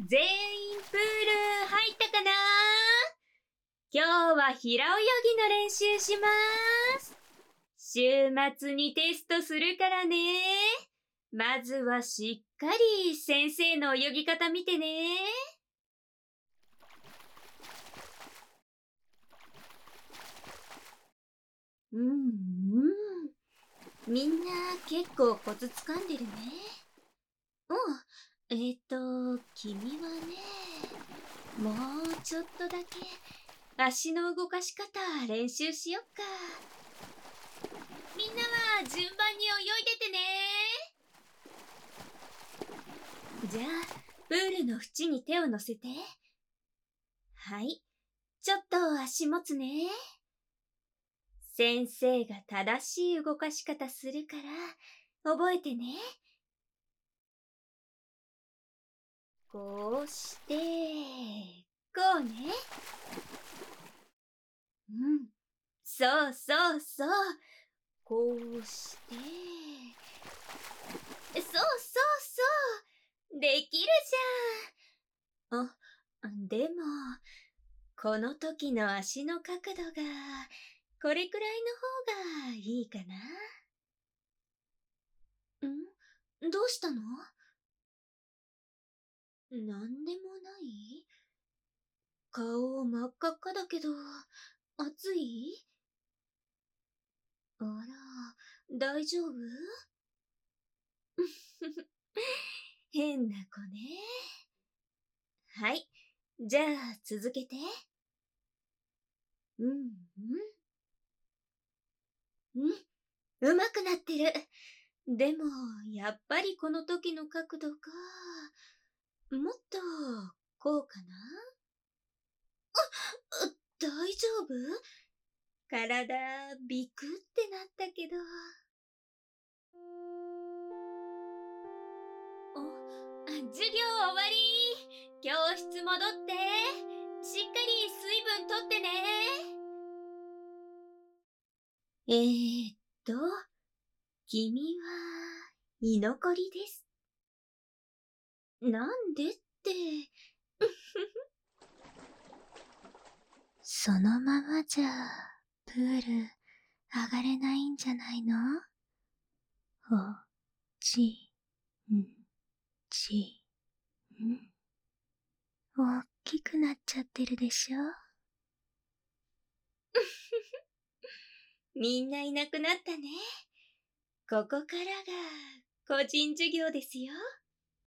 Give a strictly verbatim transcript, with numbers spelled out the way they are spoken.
全員プール入ったかな？今日は平泳ぎの練習します。週末にテストするからね。まずはしっかり先生の泳ぎ方見てね。うんうん。みんな結構コツ掴んでるね。うん。えっ、ー、と、君はね、もうちょっとだけ足の動かし方練習しよっか。みんなは順番に泳いでてね。じゃあ、プールの縁に手を乗せて。はい。ちょっと足持つね。先生が正しい動かし方するから、覚えてね。こうして、こうね。うん。そうそうそう。こうして。そうそうそう。できるじゃん。あ、でも、この時の足の角度が、これくらいの方がいいかな。ん？どうしたの？なんでもない？顔真っ赤っかだけど、暑い？あら、大丈夫？変な子ね。はい。じゃあ、続けて。うん、うん。うん。うまくなってる。でも、やっぱりこの時の角度か。もっと、こうかな？あ、大丈夫？体、ビクってなったけど。お、授業終わり。教室戻って。しっかり水分とってね。えーっと、君は、居残りです。なんでって。そのままじゃ、プール、上がれないんじゃないの？お、ち、ん、ち、ん。大きくなっちゃってるでしょ？みんないなくなったね。ここからが個人授業ですよ。